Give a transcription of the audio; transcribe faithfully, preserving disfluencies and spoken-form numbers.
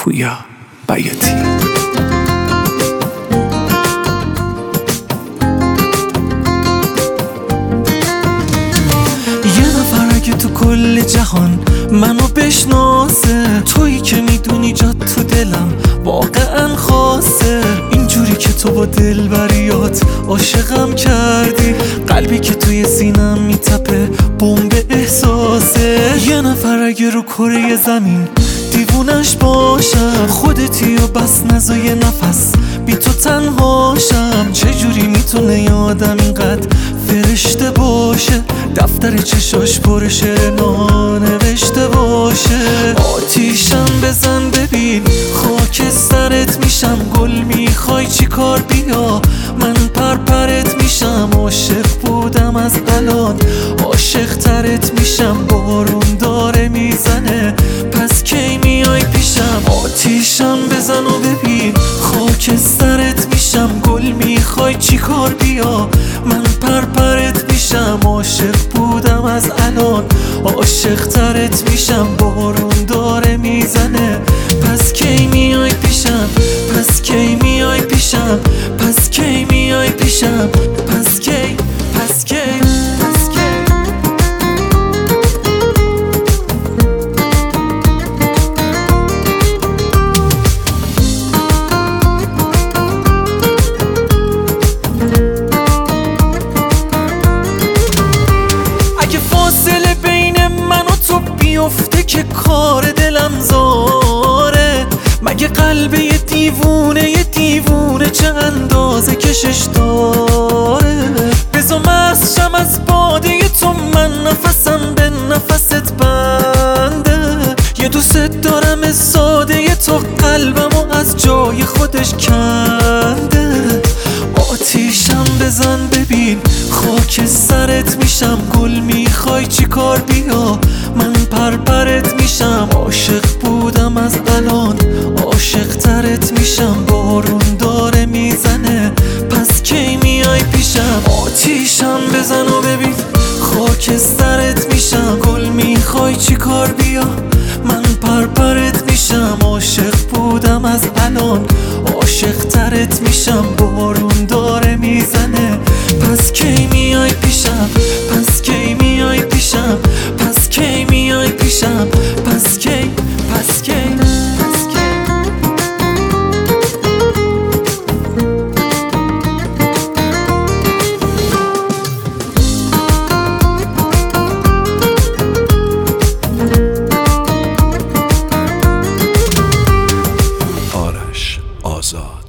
پویا بیاتی. که تو کل جهان منو بشناسه، تویی که میدونی جات تو دلم واقعا خاصه. اینجوری که تو با دلبریات عاشقم کردی، قلبی که توی سینم میتپه بمب احساسه. یه نفر اگه رو کره زمین دیوونش باشم، خودتی و بس نزا یه نفس بی تو تنهاشم. چجوری میتونه یه آدم اینقدر فرشته باشه، دفتر چشاش پر شعر نانوشته باشه. آتیشم بزن ببین خاک سرت میشم، گل میخوای چی کار بیا من پرپرت میشم. عاشق بودم از الان عاشق ترت میشم، بارون داره میزنه پس کی میای پیشم. آتیشم بزن و ببین خاک سرت میشم، گل میخوای چی کار بیا من پرپرت میشم. عاشق بودم از الان عاشق ترت میشم، بارون داره میزنه پس کی میای پیشم، پس کی میای پیشم، پس کی میای پیشم، پس کی پس کی پس کی. بیفته که کار دلم زاره، مگه قلب یه دیوونه یه دیوونه چه اندازه کشش داره. بزا مست شم از باده تو، من نفسم به نفست بنده. یه دوست دارم ساده تو، قلبمو از جای خودش کنده. آتیشم بزن ببین خاک سرت میشم، گل میخوای چی کار بیا من پرپرت میشم. عاشق بودم از الان عاشق ترت میشم، بارون داره میزنه پس کی میای پیشم. آتیشم بزن و ببین خاک سرت میشم، گل میخوای چی کار بیا من پرپرت میشم. عاشق بودم از الان عاشق ترت میشم، بارون داره میزنه پس کی میای پیشم، پس کی میای پیشم، پس کی میای پیشم، پس کی پس کی پس کی. آرش آزاد.